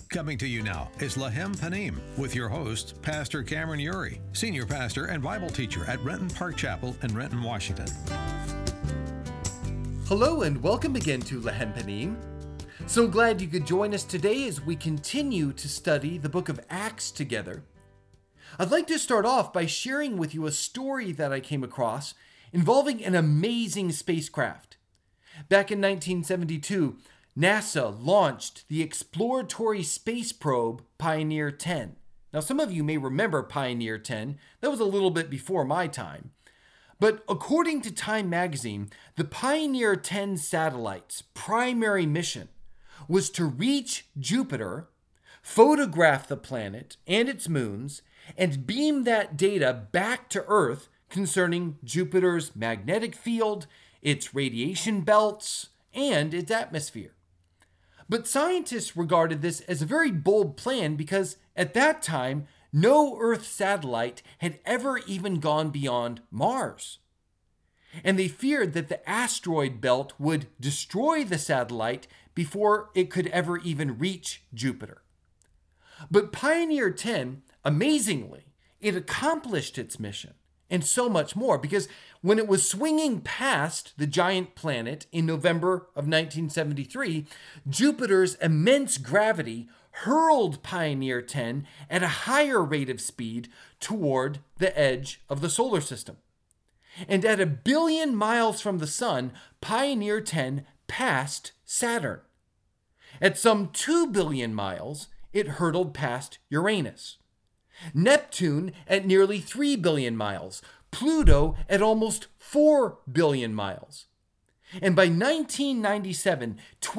Coming to you now is Lahem Panim with your host, Pastor Cameron Uri, Senior Pastor and Bible Teacher at Renton Park Chapel in Renton, Washington. Hello and welcome again to Lahem Panim. So glad you could join us today as we continue to study the book of Acts together. I'd like to start off by sharing with you a story that I came across involving an amazing spacecraft. Back in 1972, NASA launched the exploratory space probe Pioneer 10. Now, some of you may remember Pioneer 10. That was a little bit before my time. But according to Time magazine, the Pioneer 10 satellite's primary mission was to reach Jupiter, photograph the planet and its moons, and beam that data back to Earth concerning Jupiter's magnetic field, its radiation belts, and its atmosphere. But scientists regarded this as a very bold plan because at that time, no Earth satellite had ever even gone beyond Mars. And they feared that the asteroid belt would destroy the satellite before it could ever even reach Jupiter. But Pioneer 10, amazingly, it accomplished its mission and so much more, because when it was swinging past the giant planet in November of 1973, Jupiter's immense gravity hurled Pioneer 10 at a higher rate of speed toward the edge of the solar system. And at 1 billion miles from the sun, Pioneer 10 passed Saturn. At some 2 billion miles, it hurtled past Uranus. Neptune at nearly 3 billion miles, Pluto at almost 4 billion miles. And by 1997,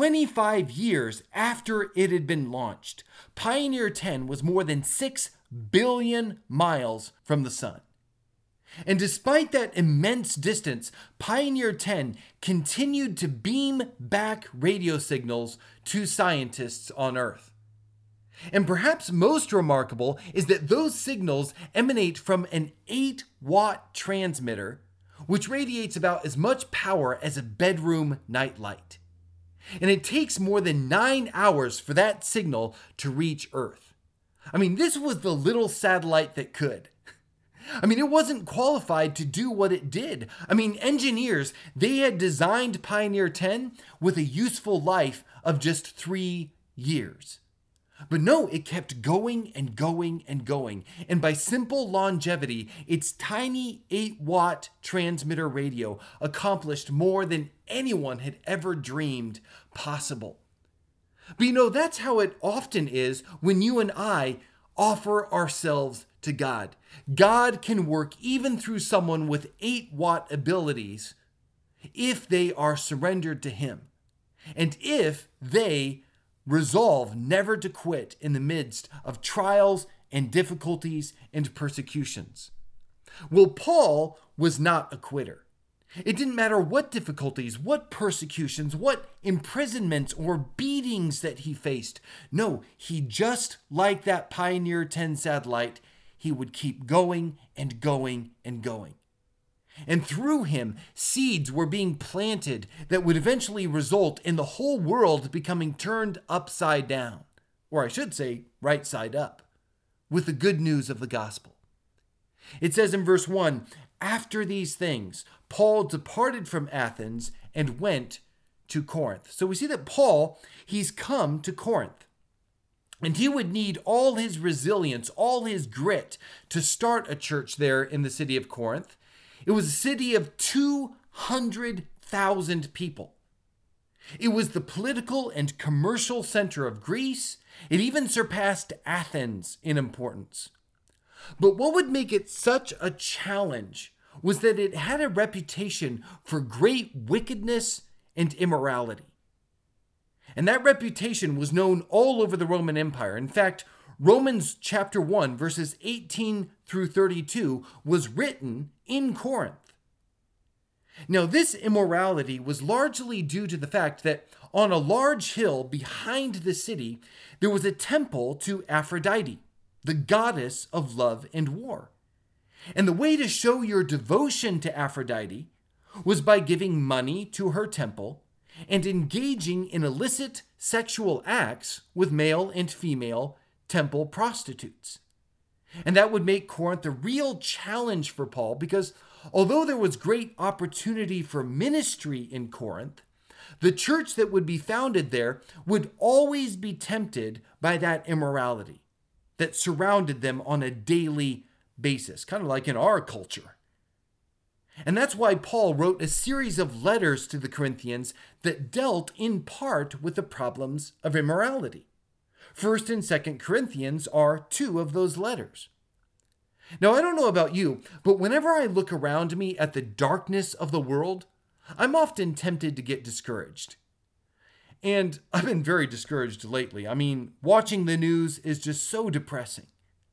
25 years after it had been launched, Pioneer 10 was more than 6 billion miles from the sun. And despite that immense distance, Pioneer 10 continued to beam back radio signals to scientists on Earth. And perhaps most remarkable is that those signals emanate from an 8-watt transmitter, which radiates about as much power as a bedroom nightlight. And it takes more than 9 hours for that signal to reach Earth. I mean, this was the little satellite that could. I mean, it wasn't qualified to do what it did. I mean, engineers, they had designed Pioneer 10 with a useful life of just 3 years. But no, it kept going and going and going. And by simple longevity, its tiny 8-watt transmitter radio accomplished more than anyone had ever dreamed possible. But you know, that's how it often is when you and I offer ourselves to God. God can work even through someone with 8-watt abilities if they are surrendered to Him. And if they resolve never to quit in the midst of trials and difficulties and persecutions. Well, Paul was not a quitter. It didn't matter what difficulties, what persecutions, what imprisonments or beatings that he faced. No, he just like that Pioneer 10 satellite, he would keep going and going and going. And through him, seeds were being planted that would eventually result in the whole world becoming turned upside down, or I should say, right side up, with the good news of the gospel. It says in verse 1, after these things, Paul departed from Athens and went to Corinth. So we see that Paul, he's come to Corinth. And he would need all his resilience, all his grit to start a church there in the city of Corinth. It was a city of 200,000 people. It was the political and commercial center of Greece. It even surpassed Athens in importance. But what would make it such a challenge was that it had a reputation for great wickedness and immorality. And that reputation was known all over the Roman Empire. In fact, Romans chapter 1, verses 18 through 32 was written in Corinth. Now, this immorality was largely due to the fact that on a large hill behind the city, there was a temple to Aphrodite, the goddess of love and war. And the way to show your devotion to Aphrodite was by giving money to her temple and engaging in illicit sexual acts with male and female temple prostitutes. And that would make Corinth a real challenge for Paul because although there was great opportunity for ministry in Corinth, the church that would be founded there would always be tempted by that immorality that surrounded them on a daily basis, kind of like in our culture. And that's why Paul wrote a series of letters to the Corinthians that dealt in part with the problems of immorality. 1st and 2nd Corinthians are two of those letters. Now, I don't know about you, but whenever I look around me at the darkness of the world, I'm often tempted to get discouraged. And I've been very discouraged lately. I mean, watching the news is just so depressing.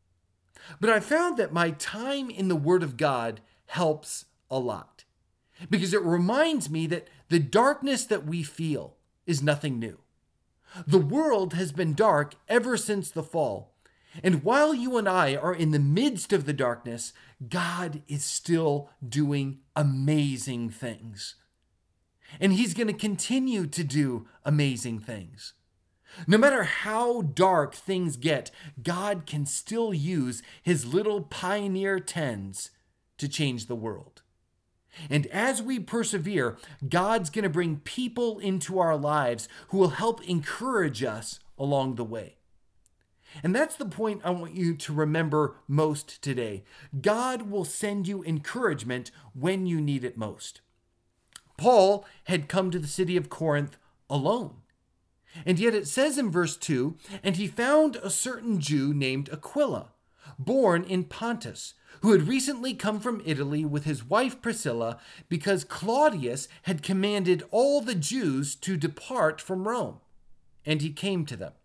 But I found that my time in the Word of God helps a lot because it reminds me that the darkness that we feel is nothing new. The world has been dark ever since the fall. And while you and I are in the midst of the darkness, God is still doing amazing things. And He's going to continue to do amazing things. No matter how dark things get, God can still use His little pioneer tens to change the world. And as we persevere, God's going to bring people into our lives who will help encourage us along the way. And that's the point I want you to remember most today. God will send you encouragement when you need it most. Paul had come to the city of Corinth alone. And yet it says in verse 2, "And he found a certain Jew named Aquila, born in Pontus, who had recently come from Italy with his wife Priscilla, because Claudius had commanded all the Jews to depart from Rome. And he came to them."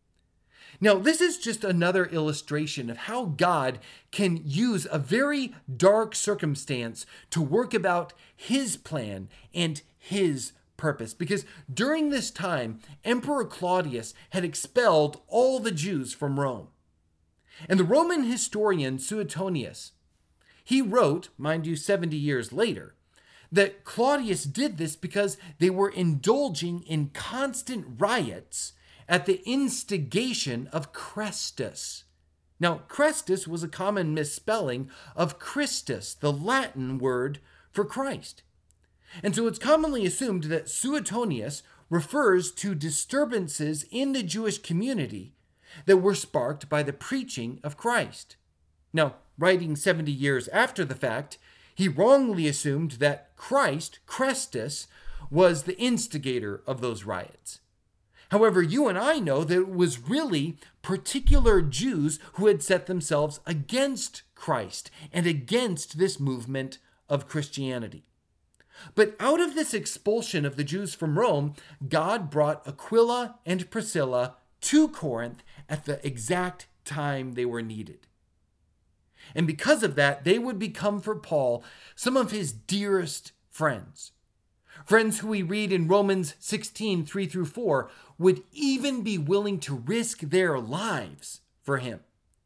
Now, this is just another illustration of how God can use a very dark circumstance to work about His plan and His purpose. Because during this time, Emperor Claudius had expelled all the Jews from Rome. And the Roman historian Suetonius, he wrote, mind you, 70 years later, that Claudius did this because they were indulging in constant riots at the instigation of Chrestus. Now, Chrestus was a common misspelling of Christus, the Latin word for Christ. And so it's commonly assumed that Suetonius refers to disturbances in the Jewish community that were sparked by the preaching of Christ. Now, writing 70 years after the fact, he wrongly assumed that Christ, Chrestus, was the instigator of those riots. However, you and I know that it was really particular Jews who had set themselves against Christ and against this movement of Christianity. But out of this expulsion of the Jews from Rome, God brought Aquila and Priscilla to Corinth at the exact time they were needed. And because of that, they would become for Paul some of his dearest friends. Friends who we read in Romans 16, 3-4, would even be willing to risk their lives for him.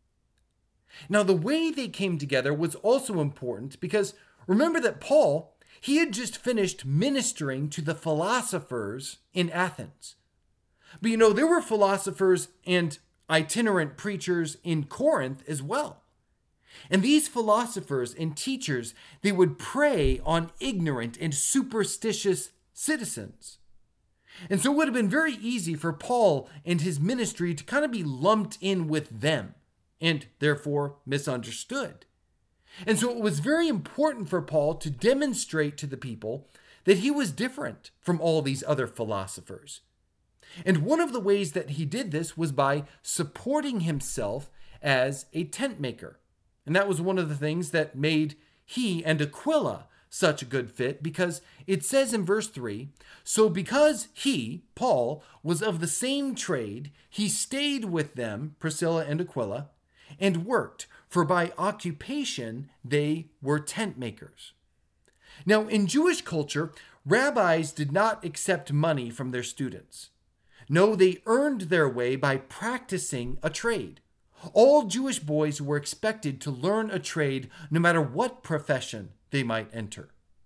Now, the way they came together was also important because remember that Paul, he had just finished ministering to the philosophers in Athens. But you know, there were philosophers and itinerant preachers in Corinth as well. And these philosophers and teachers, they would prey on ignorant and superstitious citizens. And so it would have been very easy for Paul and his ministry to kind of be lumped in with them and therefore misunderstood. And so it was very important for Paul to demonstrate to the people that he was different from all these other philosophers. And one of the ways that he did this was by supporting himself as a tent maker. And that was one of the things that made he and Aquila such a good fit, because it says in verse 3, "So because he, Paul, was of the same trade, he stayed with them," Priscilla and Aquila, "and worked, for by occupation they were tent makers." Now, in Jewish culture, rabbis did not accept money from their students. No, they earned their way by practicing a trade. All Jewish boys were expected to learn a trade no matter what profession they might enter.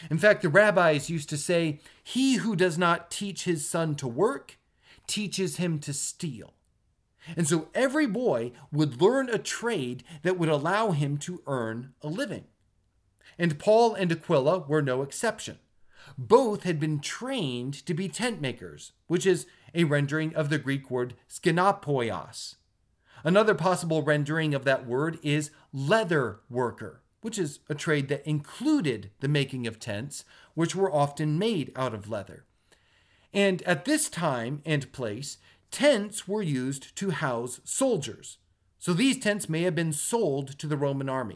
In fact, the rabbis used to say, "He who does not teach his son to work teaches him to steal." And so every boy would learn a trade that would allow him to earn a living. And Paul and Aquila were no exception. Both had been trained to be tent makers, which is a rendering of the Greek word skenopoios. Another possible rendering of that word is leather worker, which is a trade that included the making of tents, which were often made out of leather. And at this time and place, tents were used to house soldiers. So these tents may have been sold to the Roman army.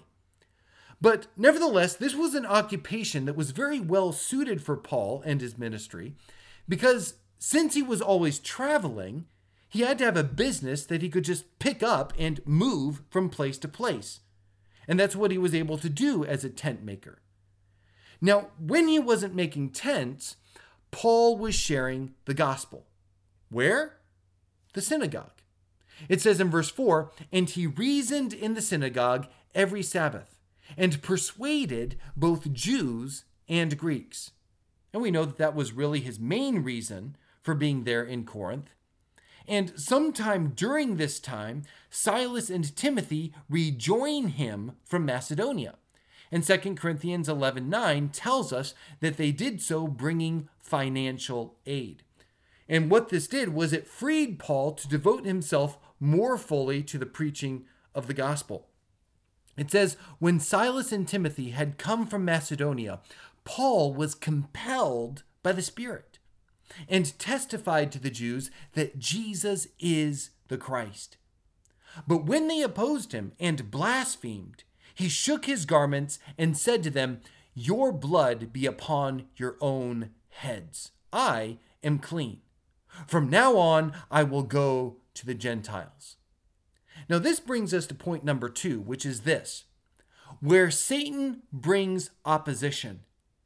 But nevertheless, this was an occupation that was very well suited for Paul and his ministry, because since he was always traveling, he had to have a business that he could just pick up and move from place to place. And that's what he was able to do as a tent maker. Now, when he wasn't making tents, Paul was sharing the gospel. Where? The synagogue. It says in verse 4, "And he reasoned in the synagogue every Sabbath, and persuaded both Jews and Greeks." And we know that that was really his main reason for being there in Corinth. And sometime during this time, Silas and Timothy rejoin him from Macedonia. And 2 Corinthians 11:9 tells us that they did so bringing financial aid. And what this did was it freed Paul to devote himself more fully to the preaching of the gospel. It says, when Silas and Timothy had come from Macedonia, Paul was compelled by the Spirit and testified to the Jews that Jesus is the Christ. But when they opposed him and blasphemed, he shook his garments and said to them, "Your blood be upon your own heads. I am clean. From now on, I will go to the Gentiles." Now, this brings us to point number 2, which is this. Where Satan brings opposition,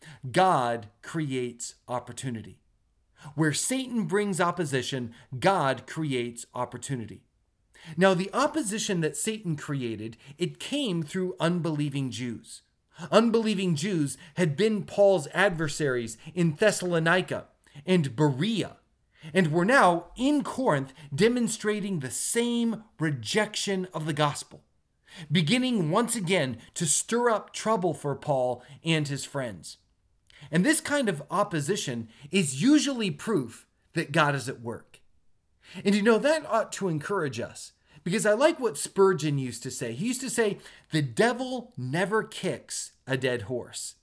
God creates opportunity. Where Satan brings opposition, God creates opportunity. Now, the opposition that Satan created, it came through unbelieving Jews. Unbelieving Jews had been Paul's adversaries in Thessalonica and Berea, and were now in Corinth demonstrating the same rejection of the gospel, beginning once again to stir up trouble for Paul and his friends. And this kind of opposition is usually proof that God is at work. And that ought to encourage us, because I like what Spurgeon used to say. He used to say, "The devil never kicks a dead horse."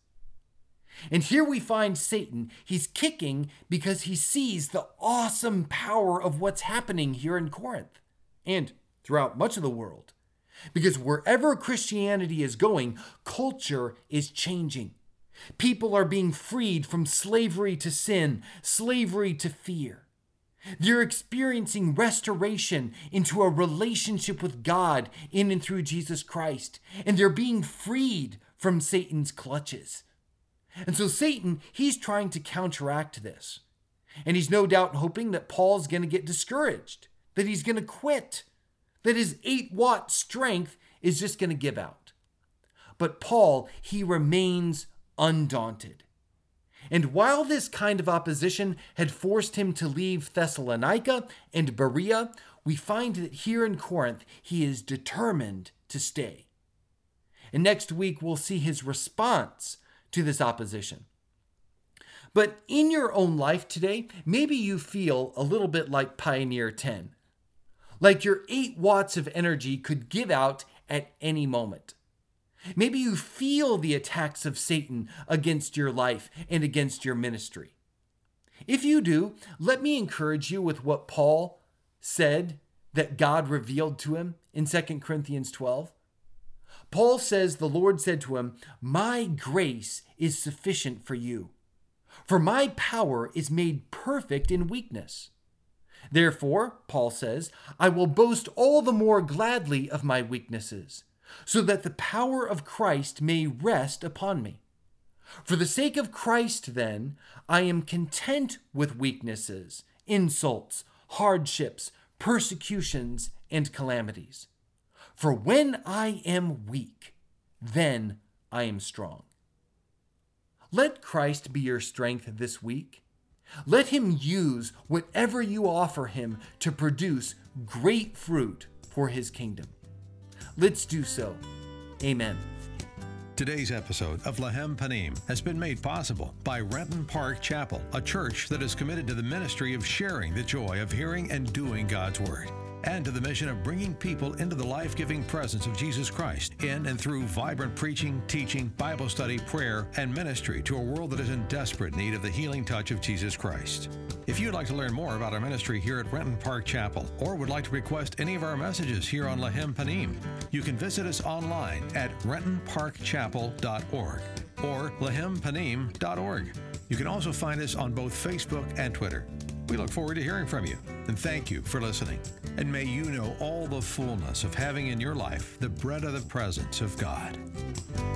And here we find Satan. He's kicking because he sees the awesome power of what's happening here in Corinth and throughout much of the world. Because wherever Christianity is going, culture is changing. People are being freed from slavery to sin, slavery to fear. They're experiencing restoration into a relationship with God in and through Jesus Christ. And they're being freed from Satan's clutches. And so Satan, he's trying to counteract this. And he's no doubt hoping that Paul's going to get discouraged, that he's going to quit, that his 8-watt strength is just going to give out. But Paul, he remains undaunted. And while this kind of opposition had forced him to leave Thessalonica and Berea, we find that here in Corinth, he is determined to stay. And next week, we'll see his response to this opposition. But in your own life today, maybe you feel a little bit like Pioneer 10. Like your 8 watts of energy could give out at any moment. Maybe you feel the attacks of Satan against your life and against your ministry. If you do, let me encourage you with what Paul said that God revealed to him in 2 Corinthians 12. Paul says the Lord said to him, "My grace is sufficient for you, for my power is made perfect in weakness. Therefore," Paul says, "I will boast all the more gladly of my weaknesses, so that the power of Christ may rest upon me. For the sake of Christ, then, I am content with weaknesses, insults, hardships, persecutions, and calamities. For when I am weak, then I am strong." Let Christ be your strength this week. Let him use whatever you offer him to produce great fruit for his kingdom. Let's do so. Amen. Today's episode of Lahem Panim has been made possible by Renton Park Chapel, a church that is committed to the ministry of sharing the joy of hearing and doing God's Word, and to the mission of bringing people into the life-giving presence of Jesus Christ in and through vibrant preaching, teaching, Bible study, prayer, and ministry to a world that is in desperate need of the healing touch of Jesus Christ. If you'd like to learn more about our ministry here at Renton Park Chapel, or would like to request any of our messages here on Lahem Panim, you can visit us online at rentonparkchapel.org or lahempanim.org. You can also find us on both Facebook and Twitter. We look forward to hearing from you, and thank you for listening. And may you know all the fullness of having in your life the bread of the presence of God.